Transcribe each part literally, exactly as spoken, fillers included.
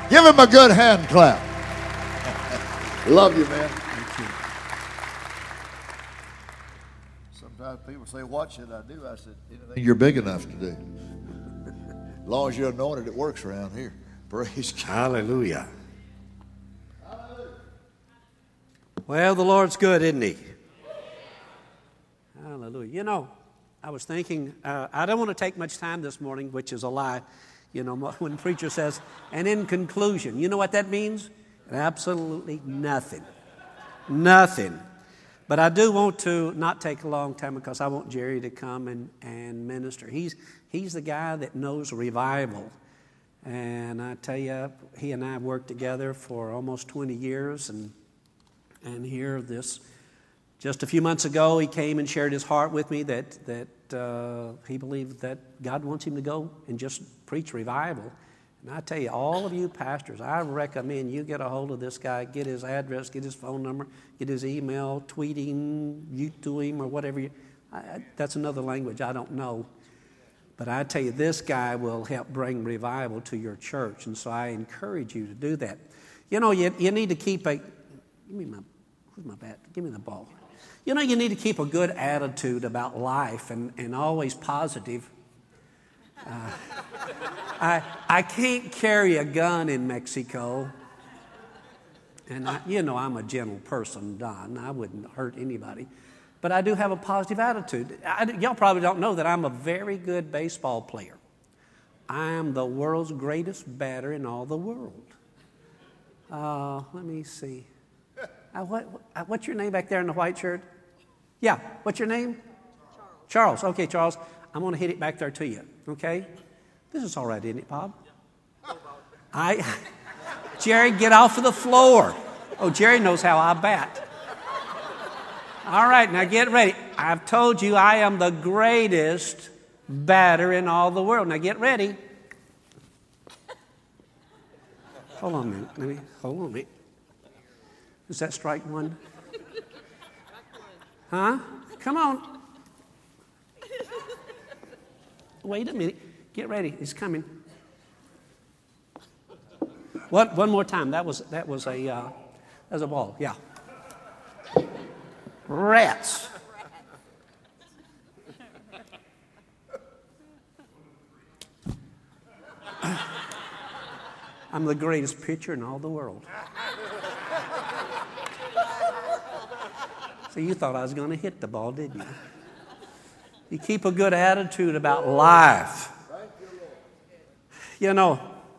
Give him a good hand clap. Love you, man. Sometimes people say, what should I do? I said, anything you're big enough to do. As long as you're anointed, it works around here. Praise God. Hallelujah. Well, the Lord's good, isn't he? Hallelujah. You know, I was thinking, uh, I don't want to take much time this morning, which is a lie. You know, when the preacher says, and in conclusion, you know what that means? Absolutely nothing. Nothing. But I do want to not take a long time because I want Jerry to come and, and minister. He's, he's the guy that knows revival. And I tell you, he and I have worked together for almost twenty years. And, and here this, just a few months ago, he came and shared his heart with me that, that uh, he believed that God wants him to go and just preach revival. And I tell you, all of you pastors, I recommend you get a hold of this guy, get his address, get his phone number, get his email, tweet him, you to him, or whatever. You, I, that's another language I don't know. But I tell you, this guy will help bring revival to your church. And so I encourage you to do that. You know, you, you need to keep a, give me my, where's my bat? Give me the ball. You know, you need to keep a good attitude about life and, and always positive. Uh, I I can't carry a gun in Mexico. And, I, you know, I'm a gentle person, Don. I wouldn't hurt anybody. But I do have a positive attitude. I, y'all probably don't know that I'm a very good baseball player. I am the world's greatest batter in all the world. Uh, let me see. Uh, what, what, what's your name back there in the white shirt? Yeah, what's your name? Charles. Charles. Okay, Charles. I'm going to hit it back there to you, okay? This is all right, isn't it, Bob? I, Jerry, get off of the floor. Oh, Jerry knows how I bat. All right, now get ready. I've told you I am the greatest batter in all the world. Now get ready. Hold on a minute. Let me, hold on a minute. Is that strike one? Huh? Come on. Wait a minute. Get ready. It's coming. What? One more time. That was that was a uh, that was a ball. Yeah. Rats. I'm the greatest pitcher in all the world. So you thought I was going to hit the ball, didn't you? You keep a good attitude about life. You know,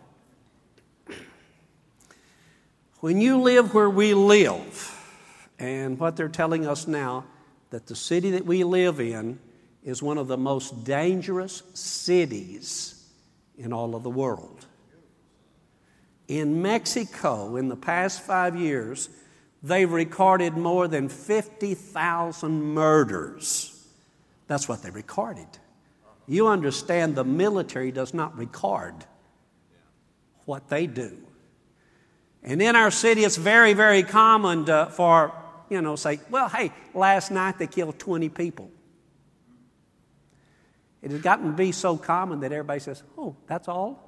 when you live where we live, and what they're telling us now, that the city that we live in is one of the most dangerous cities in all of the world. In Mexico, in the past five years, they've recorded more than fifty thousand murders. That's what they recorded. You understand the military does not record what they do. And in our city, it's very, very common to, for, you know, say, well, hey, last night they killed twenty people. It has gotten to be so common that everybody says, oh, that's all?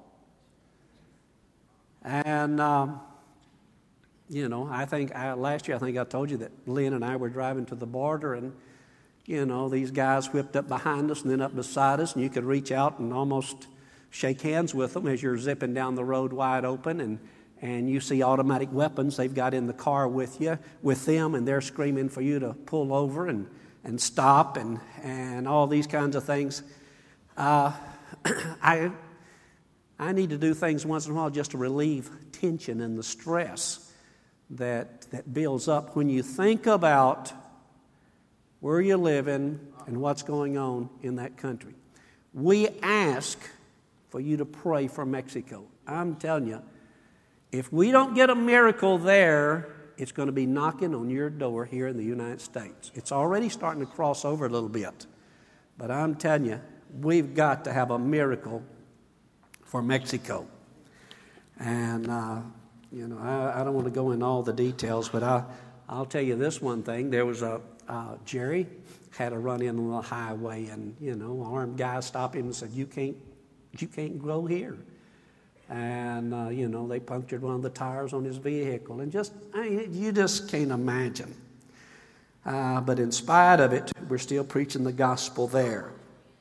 And, um, you know, I think I, last year I think I told you that Lynn and I were driving to the border and, you know, these guys whipped up behind us and then up beside us, and you could reach out and almost shake hands with them as you're zipping down the road wide open, and, and you see automatic weapons they've got in the car with you, with them, and they're screaming for you to pull over and, and stop and, and all these kinds of things. Uh, I, I need to do things once in a while just to relieve tension and the stress that, that builds up when you think about where you're living and what's going on in that country. We ask for you to pray for Mexico. I'm telling you, if we don't get a miracle there, it's going to be knocking on your door here in the United States. It's already starting to cross over a little bit. But I'm telling you, we've got to have a miracle for Mexico. And, uh, you know, I, I don't want to go into all the details, but I, I'll tell you this one thing. There was a, uh, Jerry had a run in on the highway, and, you know, an armed guy stopped him and said, you can't, you can't go here. And, uh, you know, they they punctured one of the tires on his vehicle. And just, I mean, you just can't imagine. Uh, but in spite of it, we're still preaching the gospel there.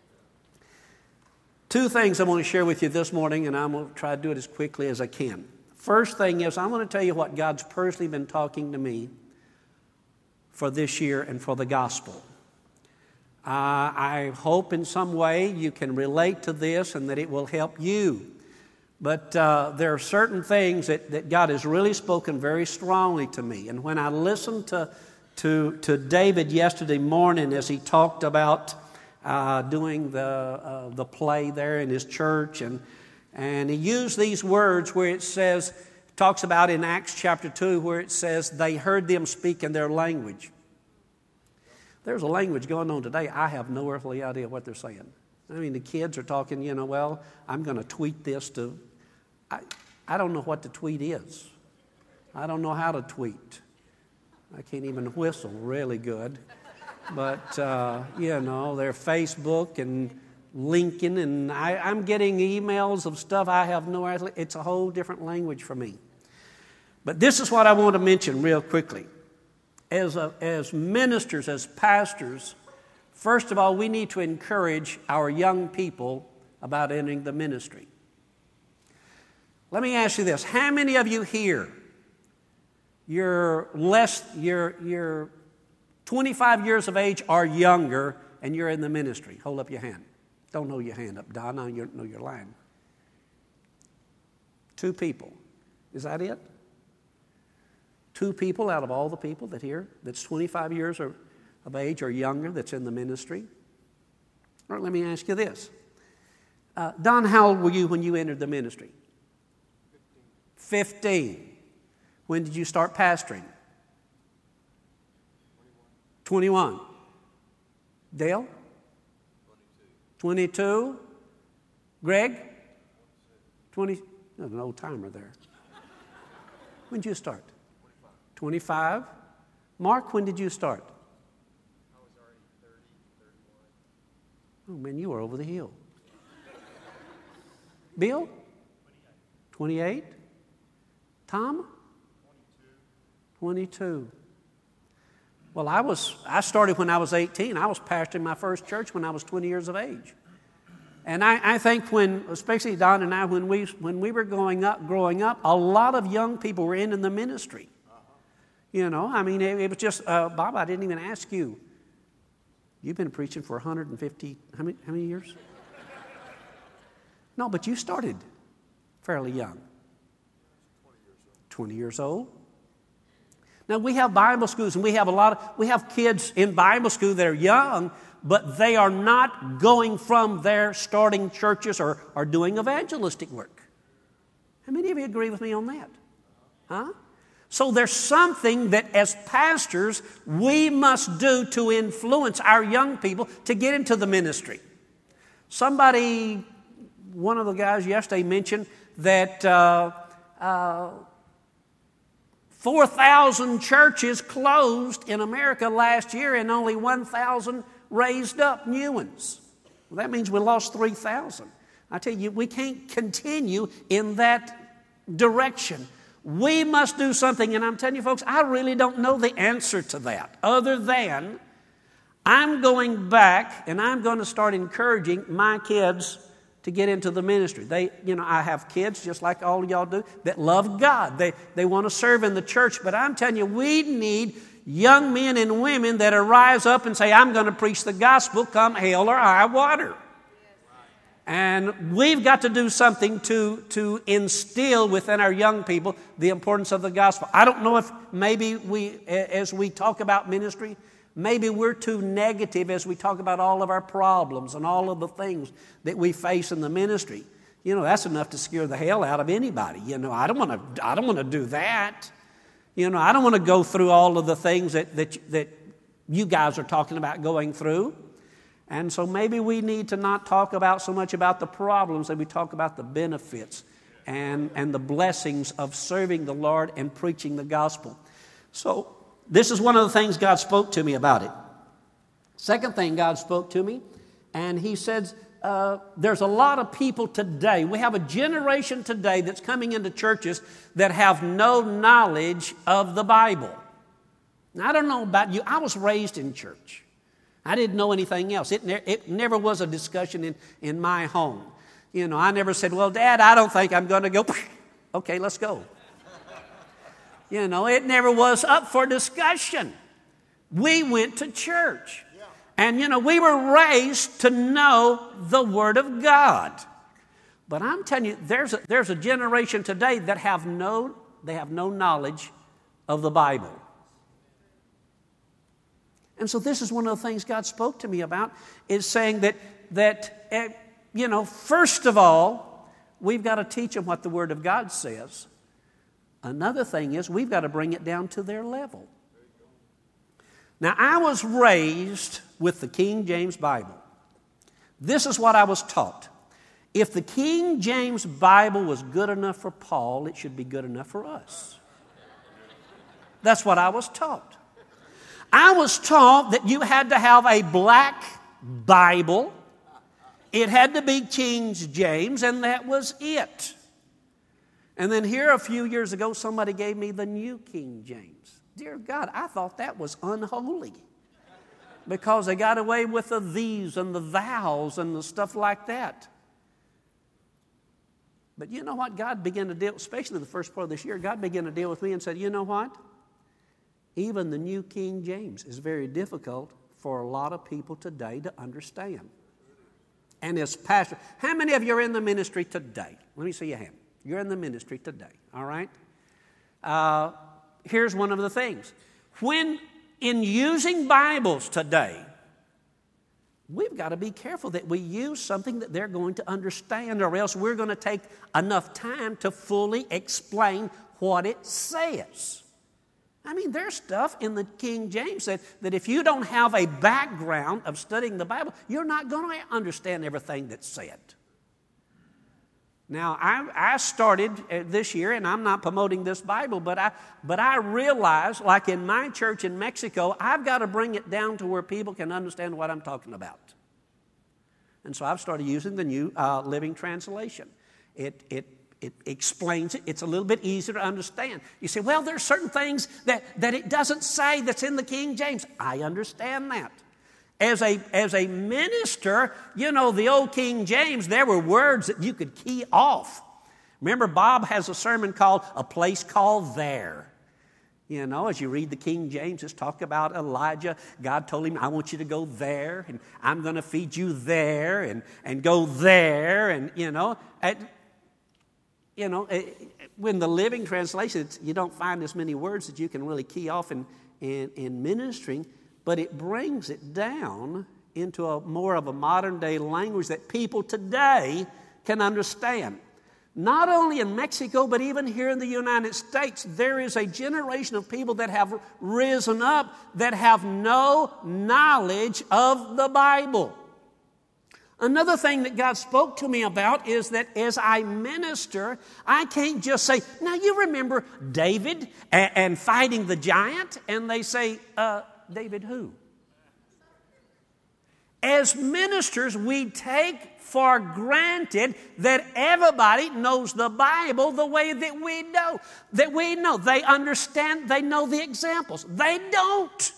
Two things I want to share with you this morning, and I'm going to try to do it as quickly as I can. First thing is, I'm going to tell you what God's personally been talking to me for this year and for the gospel. Uh, I hope in some way you can relate to this and that it will help you. But uh, there are certain things that, that God has really spoken very strongly to me. And when I listened to, to, to David yesterday morning as he talked about uh, doing the, uh, the play there in his church, and, and he used these words where it says, talks about in Acts chapter two, where it says, they heard them speak in their language. There's a language going on today. I have no earthly idea what they're saying. I mean, the kids are talking, you know, well, I'm going to tweet this to... I, I don't know what the tweet is. I don't know how to tweet. I can't even whistle really good. But, uh, you know, they're Facebook and LinkedIn, and I, I'm getting emails of stuff I have no idea. It's a whole different language for me. But this is what I want to mention real quickly. As, a, as ministers, as pastors, first of all, we need to encourage our young people about entering the ministry. Let me ask you this. How many of you here, you're less, you're, you're twenty-five years of age or younger, and you're in the ministry? Hold up your hand. Don't know your hand up, Don. I don't know your line. Two people. Is that it? Two people out of all the people that here, that's twenty-five years of age or younger, that's in the ministry. All right, let me ask you this. Uh, Don, how old were you when you entered the ministry? Fifteen. When did you start pastoring? Twenty-one. Dale? Twenty-two. Greg? Twenty. There's an old timer there. When did you start? Twenty-five. Mark, when did you start? I was already thirty, thirty-one. Oh man, you were over the hill. Bill? Twenty-eight. Tom? twenty-two. Well, I was I started when I was eighteen. I was pastoring my first church when I was twenty years of age. And I, I think when, especially Don and I, when we when we were growing up, growing up, a lot of young people were in, in the ministry. Uh-huh. You know, I mean, it, it was just, uh, Bob, I didn't even ask you. You've been preaching for one hundred fifty, how many, how many years? No, but you started fairly young. twenty years old. Now, we have Bible schools, and we have a lot of, we have kids in Bible school that are young, but they are not going from their starting churches or, or doing evangelistic work. How many of you agree with me on that? Huh? So there's something that as pastors we must do to influence our young people to get into the ministry. Somebody, one of the guys yesterday mentioned that uh, uh, four thousand churches closed in America last year and only one thousand raised up new ones. Well, that means we lost three thousand. I tell you, we can't continue in that direction. We must do something, and I'm telling you folks, I really don't know the answer to that other than I'm going back and I'm going to start encouraging my kids to get into the ministry. They, you know, I have kids just like all of y'all do that love God. They, they want to serve in the church, but I'm telling you, we need young men and women that rise up and say, I'm going to preach the gospel come hell or high water. And we've got to do something to, to instill within our young people the importance of the gospel. I don't know if maybe we, as we talk about ministry, maybe we're too negative as we talk about all of our problems and all of the things that we face in the ministry. You know, that's enough to scare the hell out of anybody. You know, I don't want to, I don't want to do that. You know, I don't want to go through all of the things that, that, that you guys are talking about going through. And so maybe we need to not talk about so much about the problems, that we talk about the benefits and, and the blessings of serving the Lord and preaching the gospel. So this is one of the things God spoke to me about it. Second thing God spoke to me, and he said uh, there's a lot of people today, we have a generation today that's coming into churches that have no knowledge of the Bible. Now, I don't know about you. I was raised in church. I didn't know anything else. It, ne- it never was a discussion in, in my home. You know, I never said, well, Dad, I don't think I'm going to go. Okay, let's go. You know, it never was up for discussion. We went to church. And, you know, we were raised to know the Word of God. But I'm telling you, there's a, there's a generation today that have no, they have no knowledge of the Bible. And so this is one of the things God spoke to me about, is saying that, that uh, you know, first of all, we've got to teach them what the Word of God says. Another thing is we've got to bring it down to their level. Now, I was raised with the King James Bible. This is what I was taught. If the King James Bible was good enough for Paul, it should be good enough for us. That's what I was taught. I was taught that you had to have a black Bible. It had to be King James, and that was it. And then here a few years ago, somebody gave me the New King James. Dear God, I thought that was unholy, because they got away with the these and the thous and the stuff like that. But you know what? God began to deal, especially the first part of this year, God began to deal with me and said, you know what? Even the New King James is very difficult for a lot of people today to understand. And as pastor, how many of you are in the ministry today? Let me see your hand. You're in the ministry today, all right? Uh, here's one of the things. When in using Bibles today, we've got to be careful that we use something that they're going to understand, or else we're going to take enough time to fully explain what it says. I mean, there's stuff in the King James that, that if you don't have a background of studying the Bible, you're not going to understand everything that's said. Now, I, I started this year, and I'm not promoting this Bible, but I, but I realized, like in my church in Mexico, I've got to bring it down to where people can understand what I'm talking about. And so I've started using the New uh, Living Translation. It, it, it explains it. It's a little bit easier to understand. You say, well, there's certain things that, that it doesn't say that's in the King James. I understand that. As a, as a minister, you know, the old King James, there were words that you could key off. Remember, Bob has a sermon called A Place Called There. You know, as you read the King James, it's talk about Elijah. God told him, I want you to go there, and I'm going to feed you there, and, and go there, and, you know. And, you know, when the Living Translation, it's, you don't find as many words that you can really key off in, in, in ministering, but it brings it down into a more of a modern-day language that people today can understand. Not only in Mexico, but even here in the United States, there is a generation of people that have risen up that have no knowledge of the Bible. Another thing that God spoke to me about is that as I minister, I can't just say, now you remember David and, and fighting the giant? And they say, uh, David who? As ministers, we take for granted that everybody knows the Bible the way that we know. That we know. They understand, they know the examples. They don't.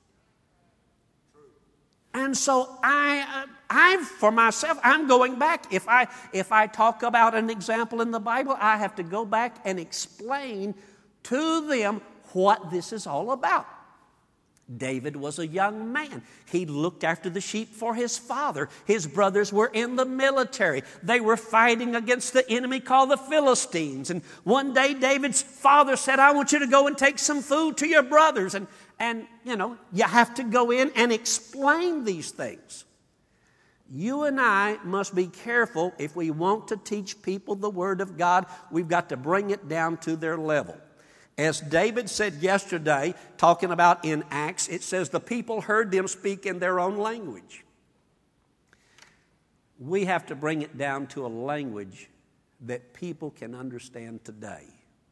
And so I, I, for myself, I'm going back. If I, if I talk about an example in the Bible, I have to go back and explain to them what this is all about. David was a young man. He looked after the sheep for his father. His brothers were in the military. They were fighting against the enemy called the Philistines. And one day David's father said, I want you to go and take some food to your brothers. And, and you know, you have to go in and explain these things. You and I must be careful if we want to teach people the Word of God. We've got to bring it down to their level. As David said yesterday, talking about in Acts, it says the people heard them speak in their own language. We have to bring it down to a language that people can understand today.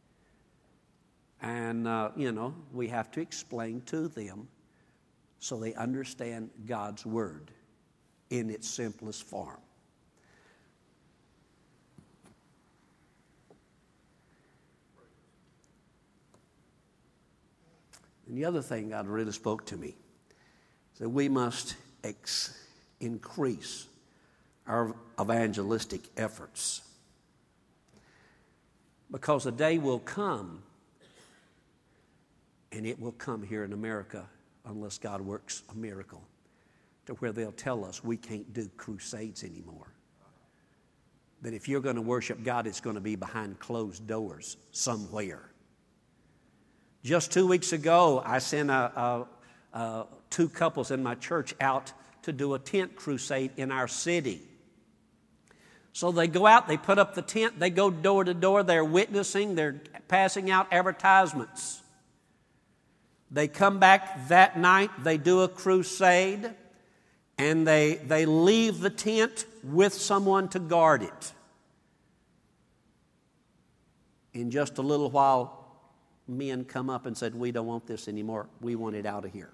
And, uh, you know, we have to explain to them so they understand God's Word in its simplest form. And the other thing God really spoke to me is that we must ex- increase our evangelistic efforts. Because a day will come, and it will come here in America unless God works a miracle, to where they'll tell us we can't do crusades anymore. That if you're going to worship God, it's going to be behind closed doors somewhere. Just two weeks ago, I sent a, a, a, two couples in my church out to do a tent crusade in our city. So they go out, they put up the tent, they go door to door, they're witnessing, they're passing out advertisements. They come back that night, they do a crusade, and they, they leave the tent with someone to guard it. In just a little while, men come up and said, we don't want this anymore. We want it out of here.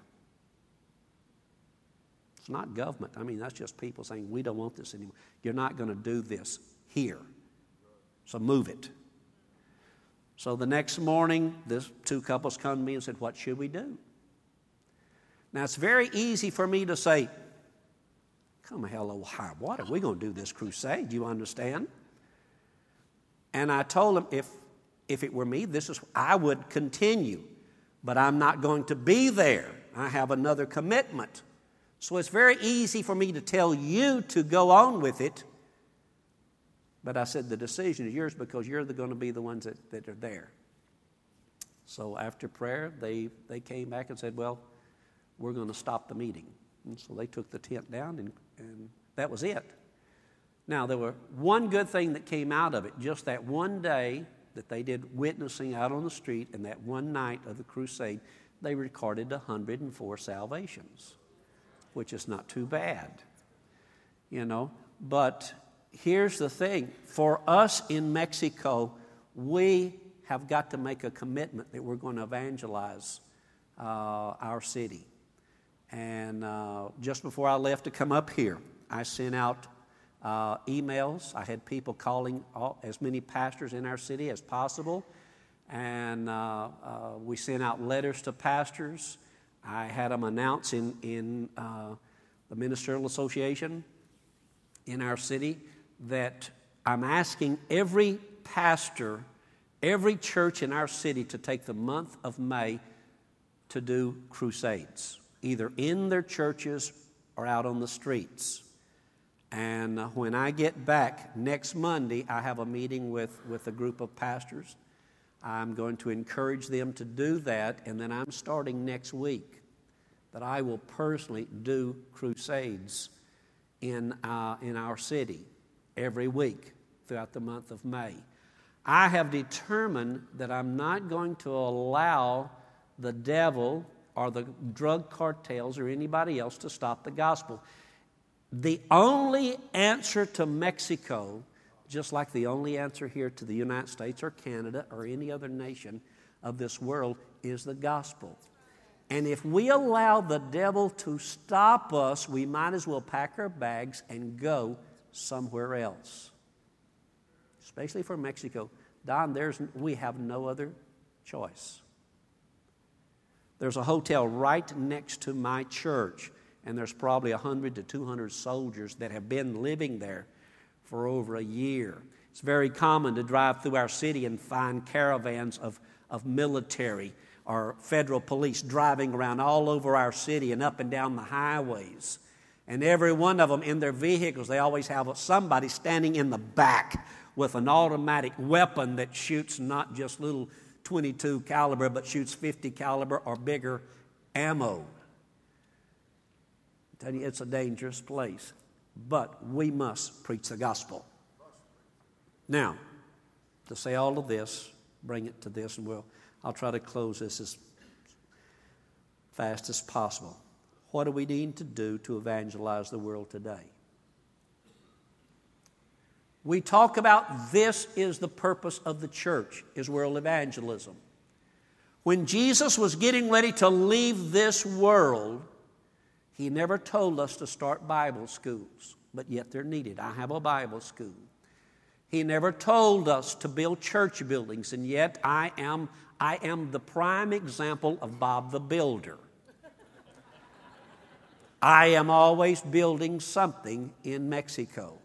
It's not government. I mean, that's just people saying, we don't want this anymore. You're not going to do this here. So move it. So the next morning, this two couples come to me and said, what should we do? Now, it's very easy for me to say, come hell or high water, we're going to do this crusade. You understand? And I told them, if If it were me, this is I would continue, but I'm not going to be there. I have another commitment. So it's very easy for me to tell you to go on with it, but I said the decision is yours because you're going to be the ones that, that are there. So after prayer, they, they came back and said, well, we're going to stop the meeting. And so they took the tent down, and, and that was it. Now, there were one good thing that came out of it, just that one day that they did witnessing out on the street, and that one night of the crusade, they recorded one hundred four salvations, which is not too bad, you know. But here's the thing. For us in Mexico, we have got to make a commitment that we're going to evangelize uh, our city. And uh, just before I left to come up here, I sent out Uh, emails. I had people calling all, as many pastors in our city as possible, and uh, uh, we sent out letters to pastors. I had them announce in, in uh, the Ministerial Association in our city that I'm asking every pastor, every church in our city to take the month of May to do crusades, either in their churches or out on the streets. And uh, when I get back next Monday, I have a meeting with, with a group of pastors. I'm going to encourage them to do that, and then I'm starting next week that I will personally do crusades in, uh, in our city every week throughout the month of May. I have determined that I'm not going to allow the devil or the drug cartels or anybody else to stop the gospel. The only answer to Mexico, just like the only answer here to the United States or Canada or any other nation of this world, is the gospel. And if we allow the devil to stop us, we might as well pack our bags and go somewhere else. Especially for Mexico. Don, there's, we have no other choice. There's a hotel right next to my church, and there's probably one hundred to two hundred soldiers that have been living there for over a year. It's very common to drive through our city and find caravans of, of military or federal police driving around all over our city and up and down the highways. And every one of them in their vehicles, they always have somebody standing in the back with an automatic weapon that shoots not just little twenty-two caliber, but shoots fifty caliber or bigger ammo. I tell you, it's a dangerous place. But we must preach the gospel. Now, to say all of this, bring it to this, and we'll, I'll try to close this as fast as possible. What do we need to do to evangelize the world today? We talk about this is the purpose of the church, is world evangelism. When Jesus was getting ready to leave this world, He never told us to start Bible schools, but yet they're needed. I have a Bible school. He never told us to build church buildings, and yet I am, I am the prime example of Bob the Builder. I am always building something in Mexico.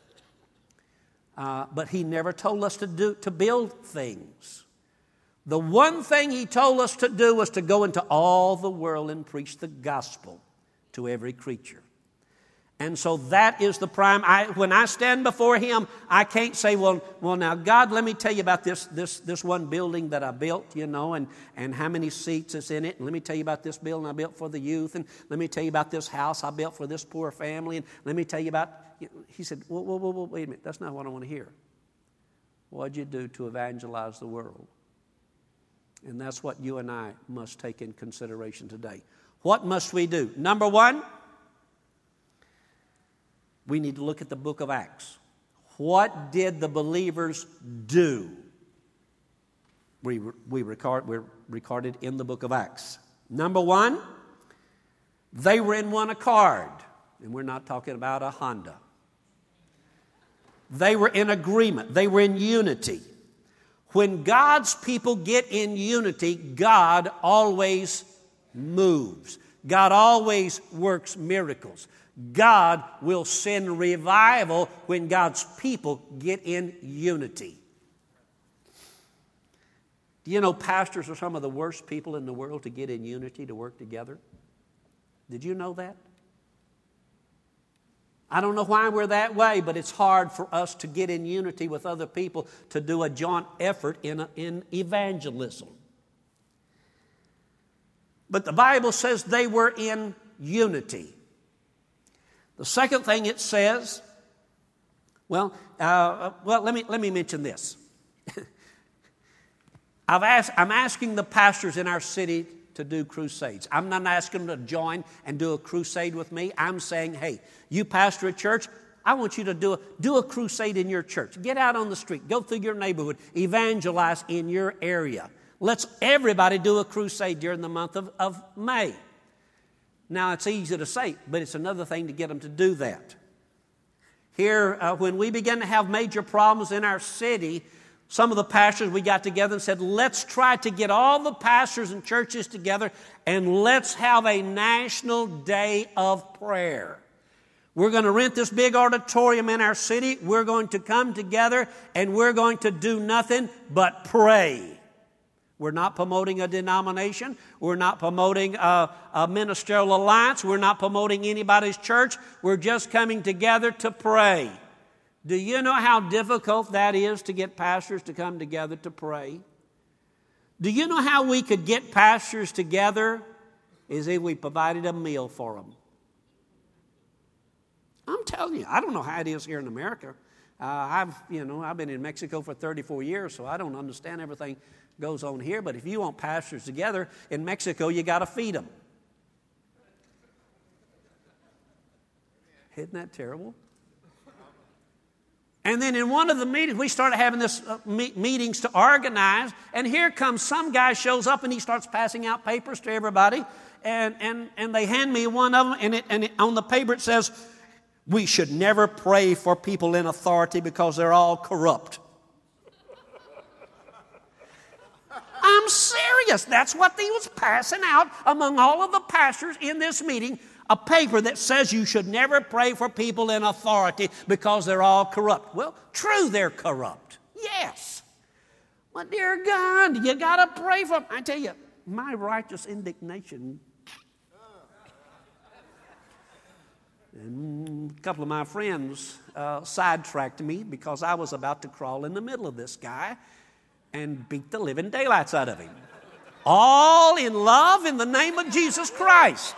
Uh, but he never told us to do to build things. The one thing he told us to do was to go into all the world and preach the gospel to every creature. And so that is the prime. I, when I stand before him, I can't say, well, well, now, God, let me tell you about this, this, this one building that I built, you know, and, and how many seats is in it. And let me tell you about this building I built for the youth. And let me tell you about this house I built for this poor family. And let me tell you about, he said, whoa, whoa, whoa, whoa, wait a minute. That's not what I want to hear. What'd you do to evangelize the world? And that's what you and I must take in consideration today. What must we do? Number one, we need to look at the book of Acts. What did the believers do? We, we record, we're recorded in the book of Acts. Number one, they were in one accord. And we're not talking about a Honda. They were in agreement. They were in unity. When God's people get in unity, God always moves. God always works miracles. God will send revival when God's people get in unity. Do you know pastors are some of the worst people in the world to get in unity, to work together? Did you know that? I don't know why we're that way, but it's hard for us to get in unity with other people to do a joint effort in, a, in evangelism. But the Bible says they were in unity. The second thing it says, well, uh, well, let me let me mention this. I've asked, I'm asking the pastors in our city to do crusades. I'm not asking them to join and do a crusade with me. I'm saying, hey, you pastor a church, I want you to do a, do a crusade in your church. Get out on the street. Go through your neighborhood. Evangelize in your area. Let's everybody do a crusade during the month of, of May. Now, it's easy to say, but it's another thing to get them to do that. Here, uh, when we began to have major problems in our city, some of the pastors, we got together and said, let's try to get all the pastors and churches together and let's have a national day of prayer. We're going to rent this big auditorium in our city. We're going to come together and we're going to do nothing but pray. We're not promoting a denomination. We're not promoting a, a ministerial alliance. We're not promoting anybody's church. We're just coming together to pray. Do you know how difficult that is to get pastors to come together to pray? Do you know how we could get pastors together? Is if we provided a meal for them. I'm telling you, I don't know how it is here in America. Uh, I've, you know, I've been in Mexico for thirty-four years, so I don't understand everything goes on here. But if you want pastors together in Mexico, you got to feed them. Isn't that terrible? And then in one of the meetings, we started having this uh, me- meetings to organize. And here comes some guy shows up and he starts passing out papers to everybody. And and and they hand me one of them, and it and it, on the paper it says, "We should never pray for people in authority because they're all corrupt." I'm serious. That's what he was passing out among all of the pastors in this meeting, a paper that says you should never pray for people in authority because they're all corrupt. Well, true, they're corrupt. Yes. But dear God, you got to pray for them. I tell you, my righteous indignation. And a couple of my friends uh, sidetracked me because I was about to crawl in the middle of this guy and beat the living daylights out of him. All in love in the name of Jesus Christ.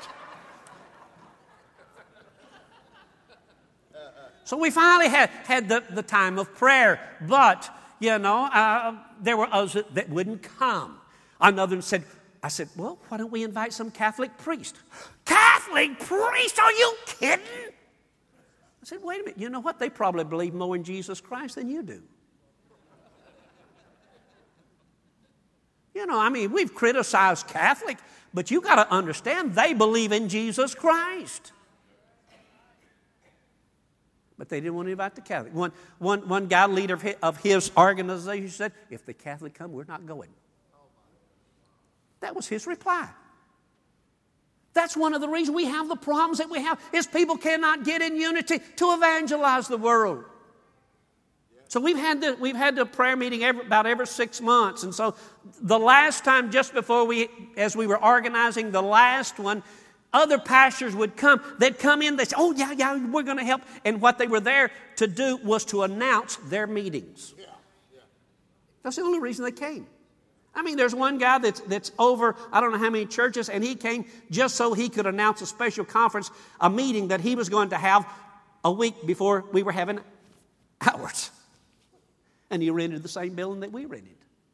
So we finally had, had the, the time of prayer. But, you know, uh, there were others that, that wouldn't come. Another one said, I said, well, why don't we invite some Catholic priest? Catholic priest? Are you kidding? I said, wait a minute. You know what? They probably believe more in Jesus Christ than you do. You know, I mean, we've criticized Catholic, but you got to understand they believe in Jesus Christ. But they didn't want to invite the Catholic. One, one, one guy, leader of his, of his organization, said, if the Catholic come, we're not going. That was his reply. That's one of the reasons we have the problems that we have, is people cannot get in unity to evangelize the world. So we've had the, we've had the prayer meeting every, about every six months. And so the last time, just before we, as we were organizing the last one, other pastors would come. They'd come in, they'd say, oh, yeah, yeah, we're going to help. And what they were there to do was to announce their meetings. Yeah, yeah. That's the only reason they came. I mean, there's one guy that's, that's over, I don't know how many churches, and he came just so he could announce a special conference, a meeting that he was going to have a week before we were having ours. And he rented the same building that we rented.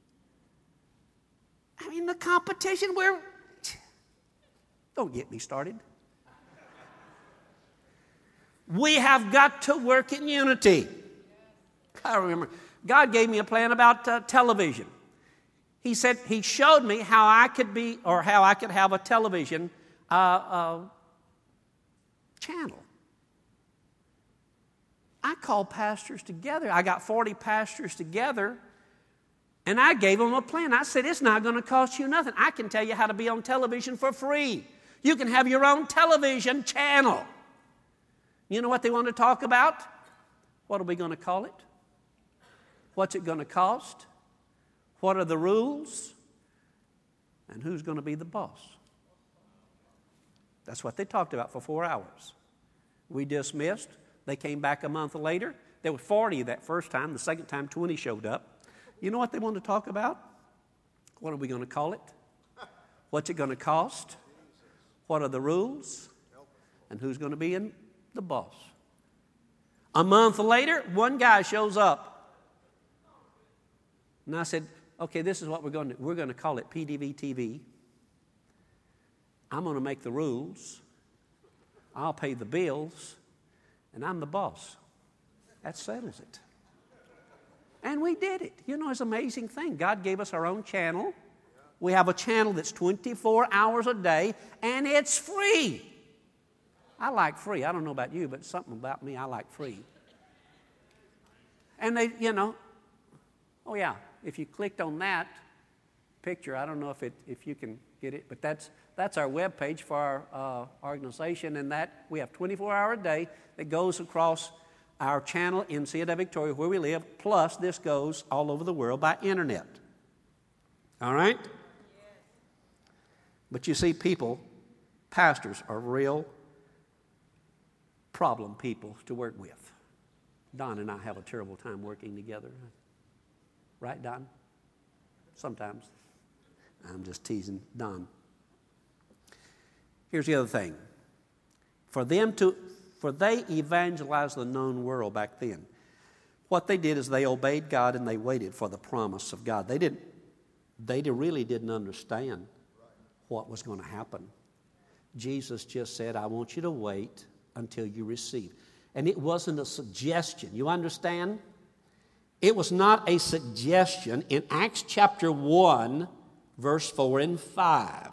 I mean, the competition, we're... Don't get me started. We have got to work in unity. I remember, God gave me a plan about uh, television. He said, He showed me how I could be, or how I could have a television uh, uh, channel. I called pastors together. I got forty pastors together, and I gave them a plan. I said, it's not going to cost you nothing. I can tell you how to be on television for free. You can have your own television channel. You know what they want to talk about? What are we going to call it? What's it going to cost? What are the rules? And who's going to be the boss? That's what they talked about for four hours. We dismissed. They came back a month later. There were forty that first time. The second time, twenty showed up. You know what they wanted to talk about? What are we going to call it? What's it going to cost? What are the rules? And who's going to be in the boss? A month later, one guy shows up. And I said, okay, this is what we're going to do. We're going to call it P D V T V. I'm going to make the rules. I'll pay the bills. And I'm the boss. That settles it. And we did it. You know, it's an amazing thing. God gave us our own channel. We have a channel that's twenty-four hours a day, and it's free. I like free. I don't know about you, but something about me, I like free. And they, you know, oh yeah, if you clicked on that picture, I don't know if it if you can get it, but that's that's our webpage for our uh, organization, and that we have twenty-four hours a day that goes across our channel in Ciudad Victoria where we live, plus this goes all over the world by internet. All right? But you see, people, pastors are real problem people to work with. Don and I have a terrible time working together. Right, Don? Sometimes. I'm just teasing Don. Here's the other thing. For them to, for they evangelized the known world back then. What they did is they obeyed God and they waited for the promise of God. They didn't, they really didn't understand what was going to happen. Jesus just said, I want you to wait until you receive. And it wasn't a suggestion. You understand? It was not a suggestion. In Acts chapter one, verse four and five.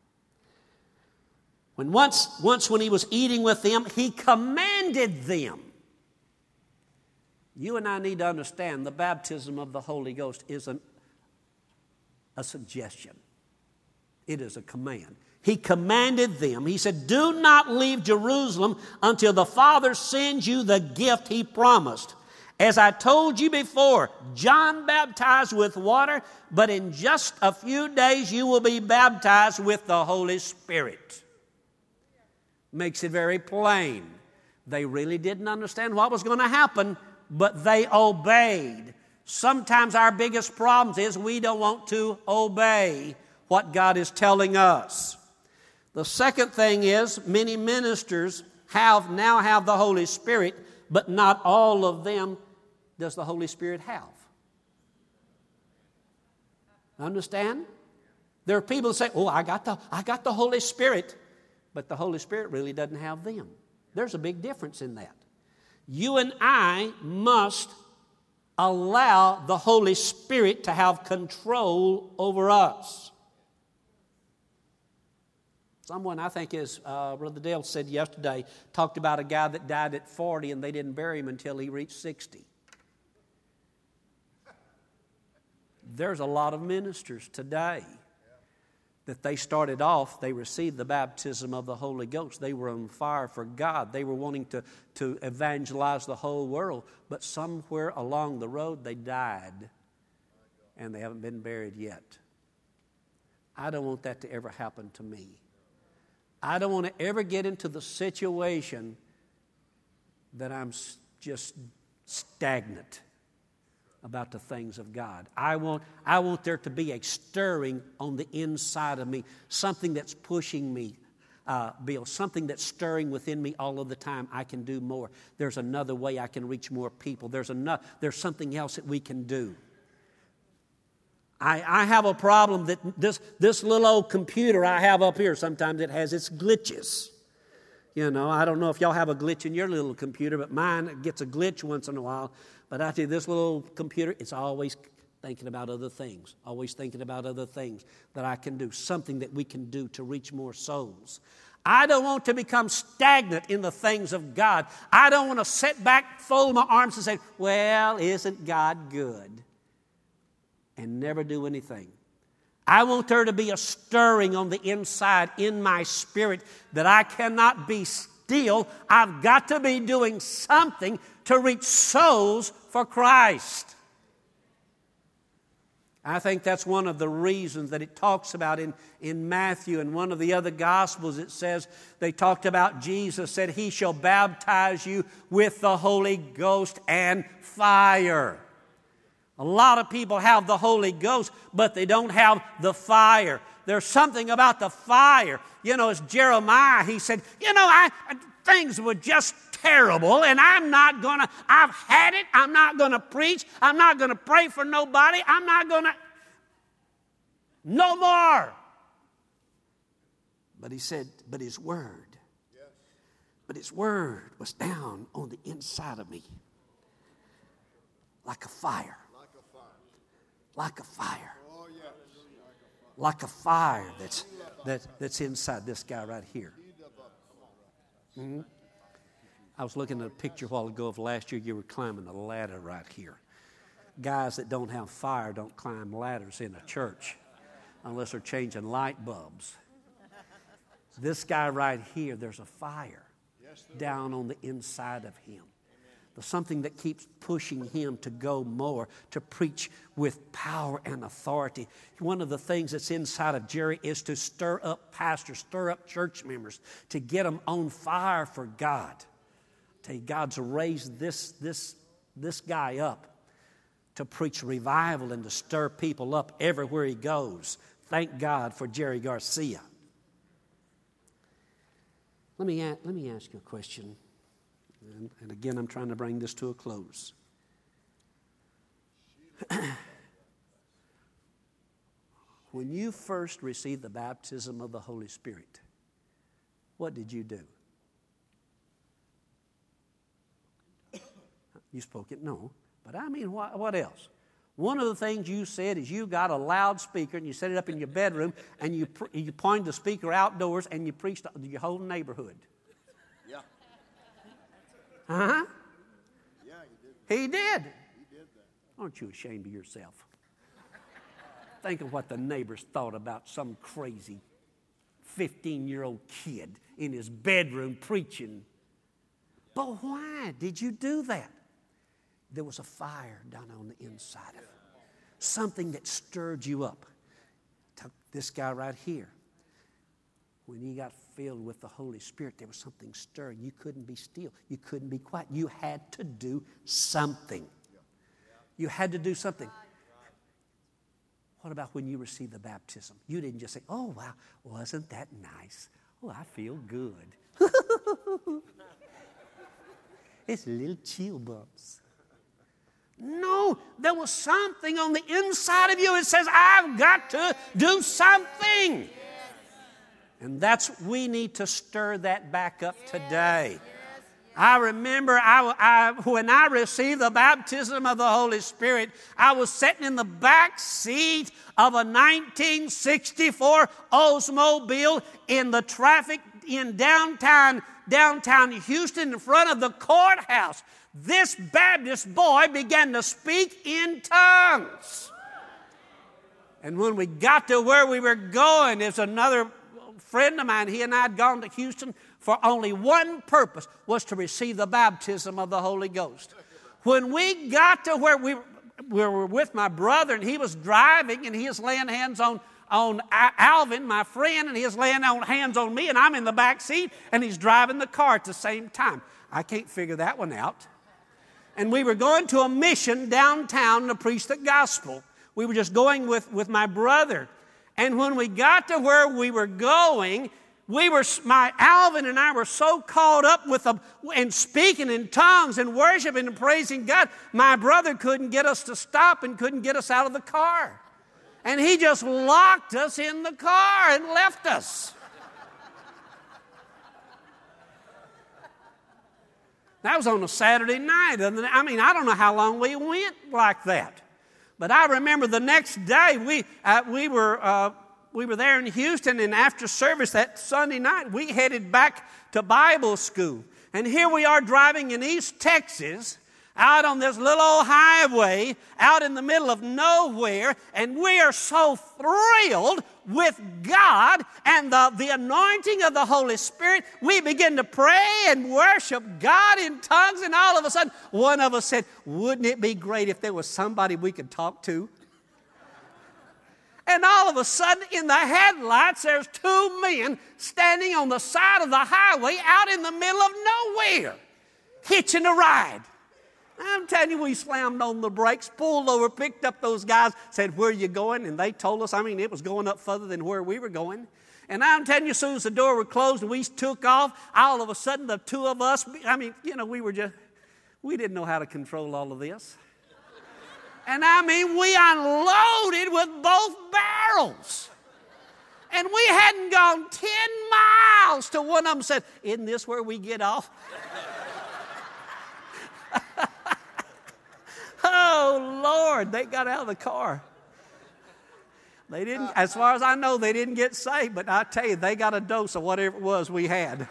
When once, once when he was eating with them, he commanded them. You and I need to understand the baptism of the Holy Ghost isn't a suggestion. It is a command. He commanded them. He said, do not leave Jerusalem until the Father sends you the gift he promised. As I told you before, John baptized with water, but in just a few days you will be baptized with the Holy Spirit. Makes it very plain. They really didn't understand what was going to happen, but they obeyed. Sometimes our biggest problems is we don't want to obey what God is telling us. The second thing is many ministers have now have the Holy Spirit, but not all of them does the Holy Spirit have. Understand? There are people that say, oh, I got the, I got the Holy Spirit, but the Holy Spirit really doesn't have them. There's a big difference in that. You and I must allow the Holy Spirit to have control over us. Someone, I think, as uh, Brother Dale said yesterday, talked about a guy that died at forty and they didn't bury him until he reached sixty. There's a lot of ministers today that they started off, they received the baptism of the Holy Ghost. They were on fire for God. They were wanting to, to evangelize the whole world. But somewhere along the road, they died, and they haven't been buried yet. I don't want that to ever happen to me. I don't want to ever get into the situation that I'm just stagnant about the things of God. I want, I want there to be a stirring on the inside of me, something that's pushing me, uh, Bill, something that's stirring within me all of the time. I can do more. There's another way I can reach more people. There's enough, there's something else that we can do. I, I have a problem that this, this little old computer I have up here, sometimes it has its glitches. You know, I don't know if y'all have a glitch in your little computer, but mine gets a glitch once in a while. But I tell you, this little computer, it's always thinking about other things, always thinking about other things that I can do, something that we can do to reach more souls. I don't want to become stagnant in the things of God. I don't want to sit back, fold my arms and say, well, isn't God good? And never do anything. I want there to be a stirring on the inside in my spirit that I cannot be still. I've got to be doing something to reach souls for Christ. I think that's one of the reasons that it talks about in, in Matthew and one of the other Gospels. It says, they talked about Jesus said, He shall baptize you with the Holy Ghost and fire. A lot of people have the Holy Ghost, but they don't have the fire. There's something about the fire. You know, as Jeremiah, he said, you know, I things were just terrible, and I'm not going to, I've had it. I'm not going to preach. I'm not going to pray for nobody. I'm not going to, no more. But he said, but his word, yes. but his word was down on the inside of me like a fire. Like a fire. Like a fire that's, that, that's inside this guy right here. Mm-hmm. I was looking at a picture a while ago of last year. You were climbing a ladder right here. Guys that don't have fire don't climb ladders in a church unless they're changing light bulbs. This guy right here, there's a fire down on the inside of him. Something that keeps pushing him to go more, to preach with power and authority. One of the things that's inside of Jerry is to stir up pastors, stir up church members, to get them on fire for God. I tell you, God's raised this, this, this guy up to preach revival and to stir people up everywhere he goes. Thank God for Jerry Garcia. Let me, let me ask you a question. And, and again, I'm trying to bring this to a close. When you first received the baptism of the Holy Spirit, what did you do? You spoke it? No. But I mean, what, what else? One of the things you said is you got a loudspeaker and you set it up in your bedroom and you, you pointed the speaker outdoors and you preached to your whole neighborhood. Uh-huh. Yeah, he did. He did. He did that. Aren't you ashamed of yourself? Think of what the neighbors thought about some crazy fifteen-year-old kid in his bedroom preaching. But why did you do that? There was a fire down on the inside of him. Something that stirred you up. This guy right here. When he got filled with the Holy Spirit, there was something stirring. You couldn't be still. You couldn't be quiet. You had to do something. You had to do something. What about when you received the baptism? You didn't just say, oh, wow, wasn't that nice? Oh, I feel good. It's a little chill bumps. No, there was something on the inside of you that says, I've got to do something. And that's, we need to stir that back up today. I remember I, I, when I received the baptism of the Holy Spirit, I was sitting in the back seat of a nineteen sixty-four Oldsmobile in the traffic in downtown, downtown Houston in front of the courthouse. This Baptist boy began to speak in tongues. And when we got to where we were going, there's another friend of mine. He and I had gone to Houston for only one purpose, was to receive the baptism of the Holy Ghost. When we got to where we, we were with my brother, and he was driving, and he was laying hands on, on Alvin, my friend, and he was laying on, hands on me, and I'm in the back seat, and he's driving the car at the same time. I can't figure that one out. And we were going to a mission downtown to preach the gospel. We were just going with, with my brother. And when we got to where we were going, we were, my Alvin and I were so caught up with them and speaking in tongues and worshiping and praising God, my brother couldn't get us to stop and couldn't get us out of the car. And he just locked us in the car and left us. That was on a Saturday night. I mean, I don't know how long we went like that. But I remember the next day we uh, we were uh, we were there in Houston, and after service that Sunday night, we headed back to Bible school. And here we are driving in East Texas, out on this little old highway, out in the middle of nowhere, and we are so thrilled with God and the, the anointing of the Holy Spirit. We begin to pray and worship God in tongues, and all of a sudden, one of us said, wouldn't it be great if there was somebody we could talk to? And all of a sudden, in the headlights, there's two men standing on the side of the highway out in the middle of nowhere, hitching a ride. I'm telling you, we slammed on the brakes, pulled over, picked up those guys, said, where are you going? And they told us, I mean, it was going up further than where we were going. And I'm telling you, as soon as the door was closed and we took off, all of a sudden the two of us, I mean, you know, we were just, we didn't know how to control all of this. And I mean, we unloaded with both barrels. And we hadn't gone ten miles till one of them said, isn't this where we get off? Oh, Lord, they got out of the car. They didn't, as far as I know, they didn't get saved, but I tell you, they got a dose of whatever it was we had.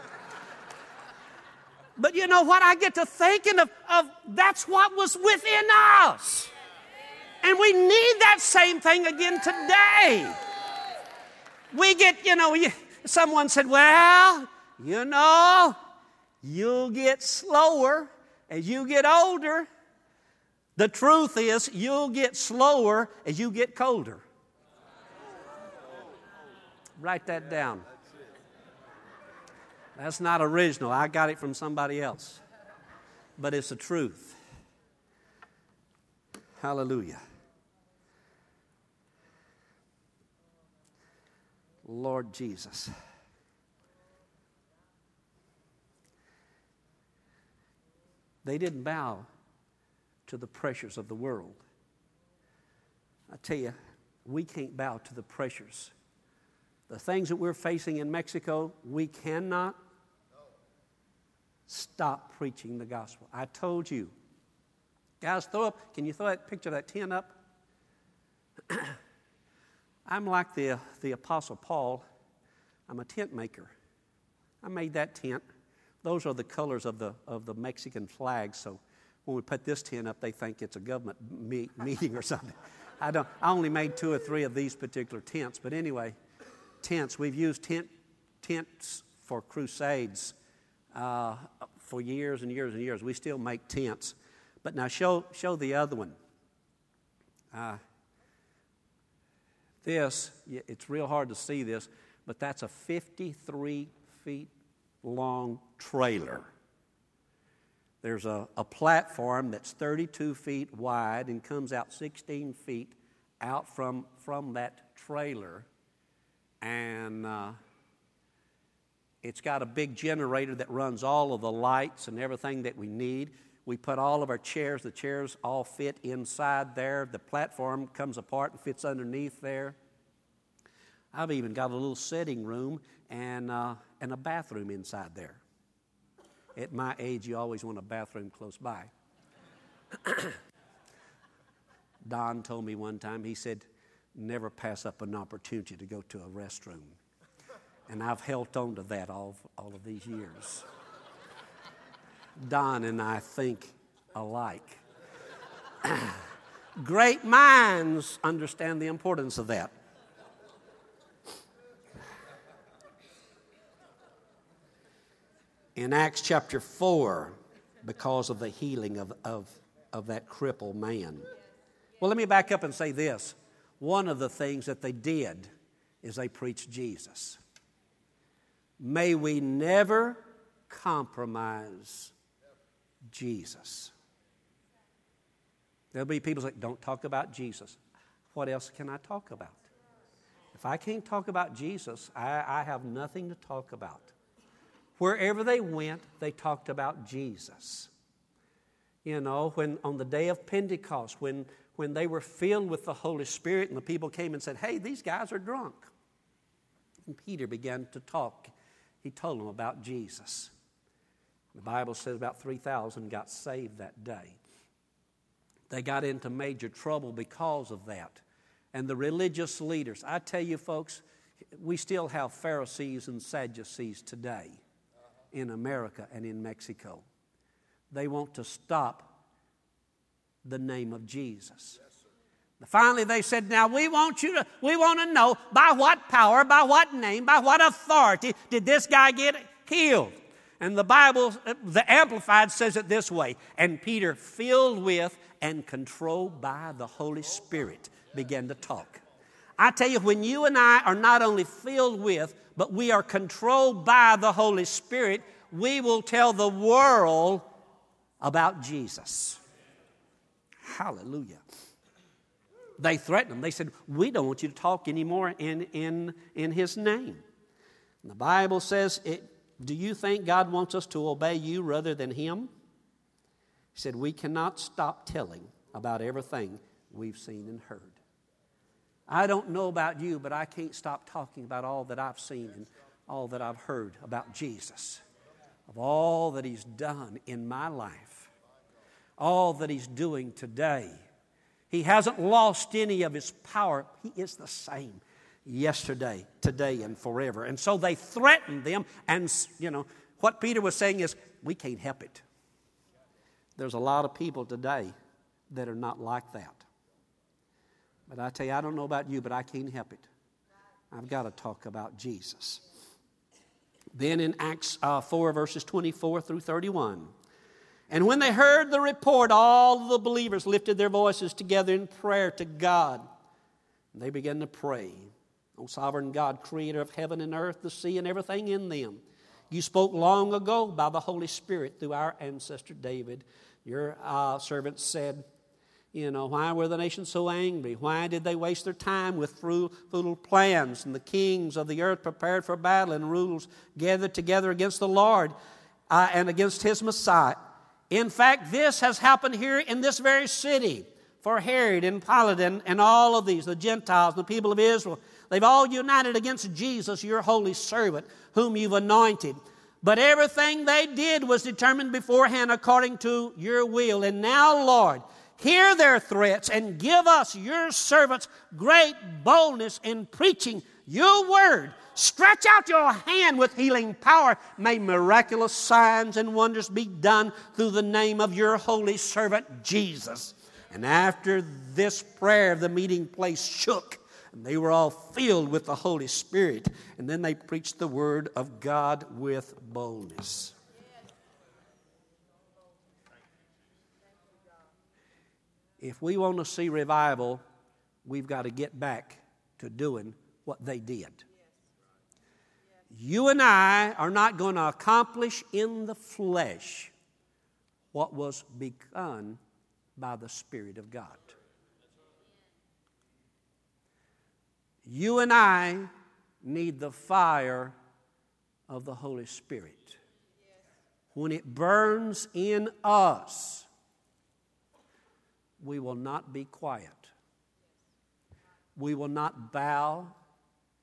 But you know what? I get to thinking of, of that's what was within us. And we need that same thing again today. We get, you know, someone said, well, you know, you'll get slower as you get older. The truth is, you'll get slower as you get colder. Write that down. That's not original. I got it from somebody else. But it's the truth. Hallelujah. Lord Jesus. They didn't bow to the pressures of the world. I tell you, we can't bow to the pressures. The things that we're facing in Mexico, we cannot stop preaching the gospel. I told you. Guys, throw up, can you throw that picture of that tent up? I'm like the, the Apostle Paul. I'm a tent maker. I made that tent. Those are the colors of the, of the Mexican flag, so when we put this tent up, they think it's a government meet, meeting or something. I don't. I only made two or three of these particular tents. But anyway, tents. We've used tent, tents for crusades uh, for years and years and years. We still make tents. But now show, show the other one. Uh, this, it's real hard to see this, but that's a fifty-three feet long trailer. There's a, a platform that's thirty-two feet wide and comes out sixteen feet out from, from that trailer. And uh, it's got a big generator that runs all of the lights and everything that we need. We put all of our chairs, the chairs all fit inside there. The platform comes apart and fits underneath there. I've even got a little sitting room and, uh, and a bathroom inside there. at my age, you always want a bathroom close by. Don told me one time, he said, never pass up an opportunity to go to a restroom. And I've held on to that all, all of these years. Don and I think alike. Great minds understand the importance of that. In Acts chapter four, because of the healing of, of, of that crippled man. Well, let me back up and say this. One of the things that they did is they preached Jesus. May we never compromise Jesus. There'll be people say, don't talk about Jesus. What else can I talk about? If I can't talk about Jesus, I, I have nothing to talk about. Wherever they went, they talked about Jesus. You know, when on the day of Pentecost, when, when they were filled with the Holy Spirit and the people came and said, hey, these guys are drunk. And Peter began to talk. He told them about Jesus. The Bible says about three thousand got saved that day. They got into major trouble because of that. And the religious leaders, I tell you folks, we still have Pharisees and Sadducees today in America and in Mexico. They want to stop the name of Jesus. Finally, they said, now we want you to, we want to know by what power, by what name, by what authority did this guy get healed? And the Bible, the Amplified says it this way, and Peter, filled with and controlled by the Holy Spirit, began to talk. I tell you, when you and I are not only filled with, but we are controlled by the Holy Spirit, we will tell the world about Jesus. Hallelujah. They threatened him. They said, we don't want you to talk anymore in, in, in His name. And the Bible says, it, do you think God wants us to obey you rather than Him? He said, we cannot stop telling about everything we've seen and heard. I don't know about you, but I can't stop talking about all that I've seen and all that I've heard about Jesus, of all that He's done in my life, all that He's doing today. He hasn't lost any of His power. He is the same yesterday, today, and forever. And so they threatened them, and, you know, what Peter was saying is, we can't help it. There's a lot of people today that are not like that. But I tell you, I don't know about you, but I can't help it. I've got to talk about Jesus. Then in Acts uh, four, verses twenty-four through thirty-one. And when they heard the report, all the believers lifted their voices together in prayer to God. And they began to pray. O sovereign God, creator of heaven and earth, the sea, and everything in them. You spoke long ago by the Holy Spirit through our ancestor David. Your uh, servant said, you know, why were the nations so angry? Why did they waste their time with futile plans? And the kings of the earth prepared for battle, and rulers gathered together against the Lord uh, and against His Messiah. In fact, this has happened here in this very city. For Herod and Pilate and, and all of these, the Gentiles, the people of Israel, they've all united against Jesus, your holy servant, whom you've anointed. But everything they did was determined beforehand according to your will. And now, Lord, hear their threats and give us, your servants, great boldness in preaching your word. Stretch out your hand with healing power. May miraculous signs and wonders be done through the name of your holy servant, Jesus. And after this prayer, the meeting place shook, and they were all filled with the Holy Spirit. And then they preached the word of God with boldness. If we want to see revival, we've got to get back to doing what they did. You and I are not going to accomplish in the flesh what was begun by the Spirit of God. You and I need the fire of the Holy Spirit. When it burns in us, we will not be quiet. We will not bow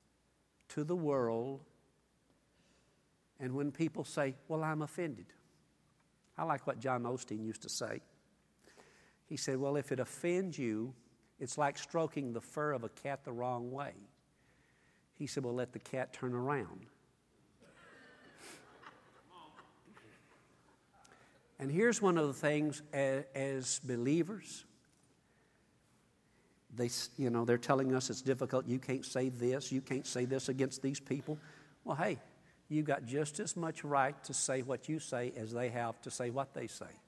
to the world. And when people say, well, I'm offended, I like what John Osteen used to say. He said, well, if it offends you, it's like stroking the fur of a cat the wrong way. He said, well, let the cat turn around. And here's one of the things as, as believers, they, you know, they're telling us it's difficult. You can't say this. You can't say this against these people. Well, hey, you've got just as much right to say what you say as they have to say what they say.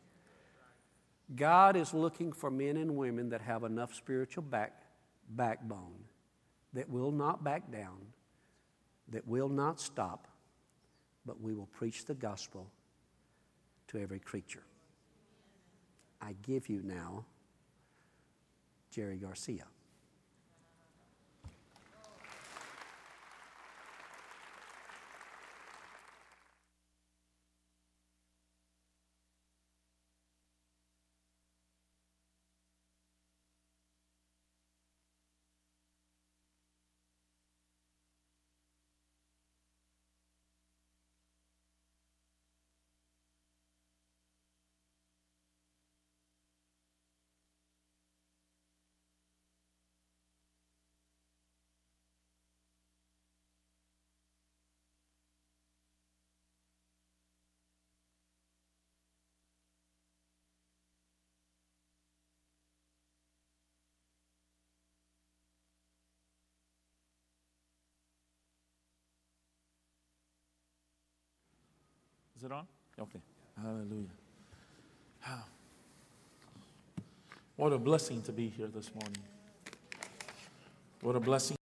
God is looking for men and women that have enough spiritual back, backbone, that will not back down, that will not stop, but we will preach the gospel to every creature. I give you now Jerry Garcia. Is it on? Okay. Hallelujah. Wow. What a blessing to be here this morning. What a blessing.